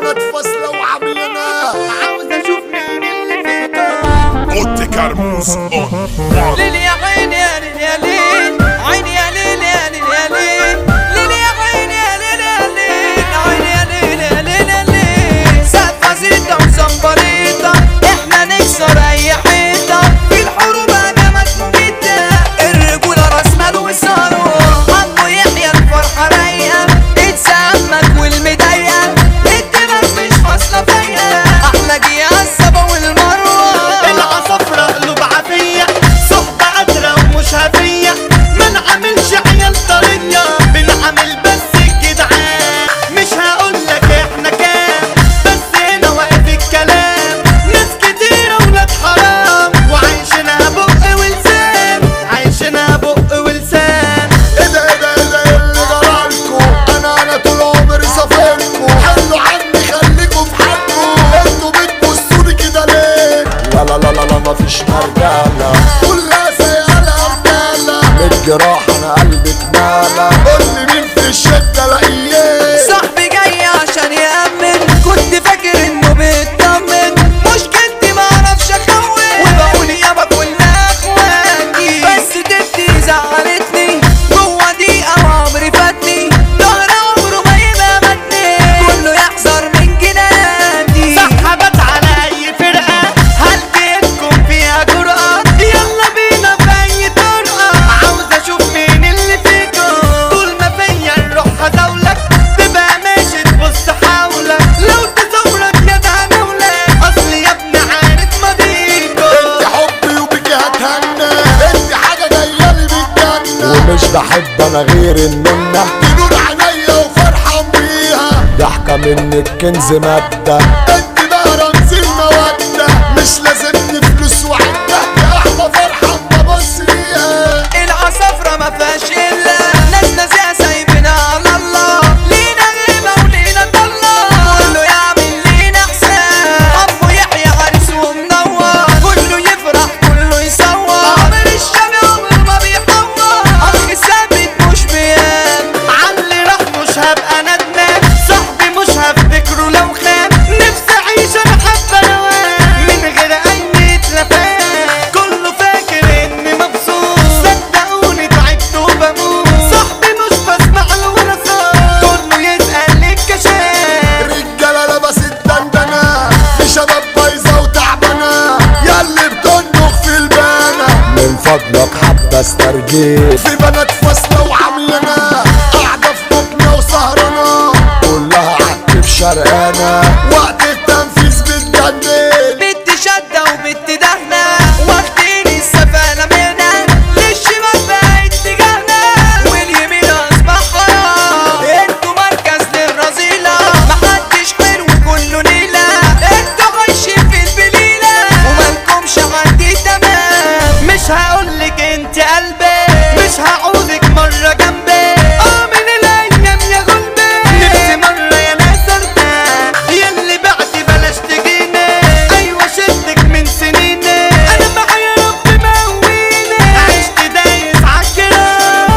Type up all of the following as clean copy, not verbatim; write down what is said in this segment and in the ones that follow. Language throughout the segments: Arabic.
بنات فاصلة وعاملنا عاوز اشوف مين اللي فيكم. اوتي كرموز ليل يا عين يا ليل يا ليل، عين يا ليل يا ليل يا ليل، ليل يا عين يا ليل يا ليل، عين يا ليل يا ليل يا ليل. سقفة زيتة وزمبريطة احنا نكسر اي حيطة، في الحروب هجمات مميتة، الرجولة راس مال وثروة. عمو يحيى الفرحة رايقة، اتسمك والمضايقة، الدماغ مش فاصلة فيا، احلى جيا الصبا والمروة. العصافرة قلوب عافية، صحبة قادرة ومش هفية، ما نعملش عيال طرية، بنعمل بس الجدعان. مش هقولك احنا كام، بس هنا واقف الكلام، ناس كتيرة ولاد حرام، وعايشينها بق ولسان، عايشينها بق ولسان. ايه ده ايه ده ايه ده ايه اللي جرالكوا؟ انا طول عمري صافيلكوا، حلوا عني خليكوا في حالكوا، انتوا بتبصولي كده ليه؟ لا مفيش مرجالة، كلها سيالة رجالة، من الجراح انا قلبي اتمالى، قولي مين في الشدة لاقيه؟ صاحبي جاي عشان يأمن، كنت فاكر انه بيطمن، مشكلتي معرفش اخون، وبقول يابا كلنا اخواتي، بس تبتي زعلتني، جوا دقيقة وعمري فاتني، ظهر عمره ما يبقى متني، كله يحذر من جناني. سحبت على اي فرقة، هل بيتكم فيها جرأة؟ يلا بينا في اي طرقة، عاوز اشوف مين اللي فيكم، طول ما فيا الروح هدولك، تبقى ماشي تبص حولك، لو تصورك يا دهنولك، اصل يا ابني عارف ماضيكم. انت حبي وبيكي هتهنى، انت حاجة جايالي بالجنة، ومش بحب انا غير النونة، بنور عينيا وفرحان بيها، ضحكة منك كنز مادة، انت بقى رمز المودة، مش لازمني فلوس وعدة، يا احلى فرحة ببص ليها. العصافرة ما فيهاش الا ناس ناسيها سايبينها على الله، لينا غيبة ولينا طلة، كله يعمل لينا حساب، عمو يحيى عريس ومنور، كله يفرح كله يصور، عمر الشامي عمره ما بيحور، اخ ثابت مش بيام، عاللي راح مش هبقى ندمان، صاحبي مش هفتكره لو خان، نفسي اعيش انا حبة روان، من غير اي اتلفان، كله فاكر اني مبسوط، صدقوني تعبت وبموت، صاحبي مش بسمع له ولا صوت، كله يسأل الكشاف. رجالة لبست دندنة، في شباب بايظة وتعبانة، ياللي بتنخ في البانة، من فضلك حبة استرجيت، في بنات فاصلة وعاملنا، قاعدة في بطنة وسهرانة، كلها عكف شرقانة، وقت التنفيذ بتجنن، بنت شدة وبنت دهنة، واخدين السفالة منها، للشمال بقى اتجاهنا، واليمين اصبح حرام، انتوا مركز للرذيلة، محدش حلو كله نيلة، انتوا عايشين في البليلة، ومالكمش عندي تمام. مش هقولك انت قلبي، مش هعوزك مرة جنبي، من الايام يا غلبي، نفسي مرة يا ناس ارتاح، ياللي بعدي بلاش تجيني، ايوه شدك من سنيني، انا معايا رب مقويني، عشت دايس عالجراح.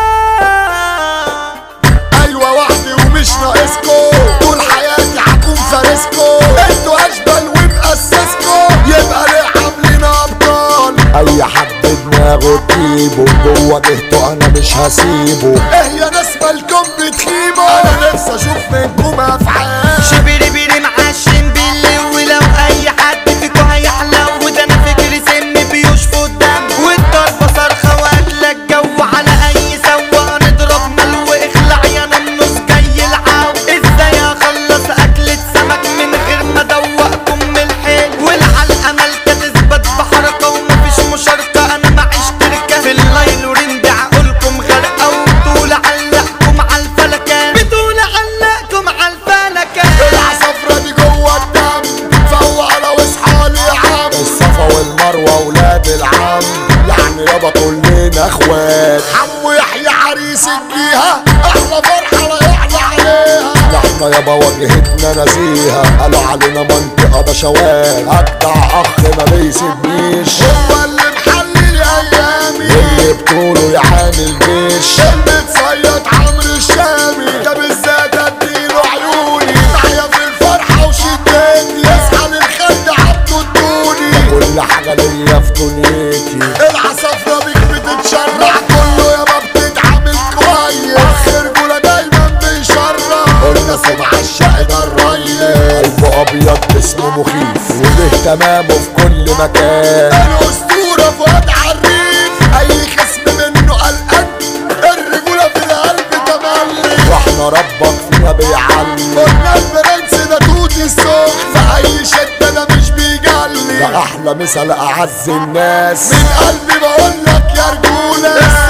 ايوه وحدي ومش ناقصكو، طول حياتي هكون فارسكو، انتوا اشبال ومقسسكو، يبقى ليه عاملين ابطال، اي حد دماغه تجيبه، جوه جهته انا مش هسيبه، ايه يا ناس مالكم بتخيبوا، انا نفسي اشوف منكم افعال، شبيري بيري معشم بالليل، ولو اي حد فيكو هيحلو، وده انا فكري سن بيشفط دم، والضربة صرخة واكلة الجو، على اي سوا نضرب ملو، اخلع يا ننص جاي العو، ازاي اخلص اكلة سمك من غير ما ادوقكم من الحيل، والعلقة مالكة تثبت بحركة، ومفيش مشاركة انا معيش تركة، في الليل ورند عقولكم غرقة، وبطول علقكم عالفلكة، بطول علقكم عالفلكة. العصافرة دي جوه الدم، فوق على واصحى لي يا عم، الصفا والمروة ولاد العم، يعني يابا كلنا اخوات، عمو يحيى عريس الجيهة، احلى فرحة لا يعلى عليها، احنا يابا واجهتنا نزيهة، قالوا علينا منطقة بشوات، اجدع اخ ما بيسيبنيش، هو اللي محلل ايامي، اللي بطوله يعامل جيش، المتصيد عمرو الشامي، ده بالذات اديله عيوني، تحيا في الفرحة تمامه في كل مكان. الاسطورة فؤاد عريف اي خصم منه قلقان، الرجولة في القلب تملي واحنا ربك فيها بيعلي. قلنا البرنس ده توت السوق في اي شدة ده مش بيجلي، ده احلى مثال اعز الناس من قلبي بقولك يا رجولة.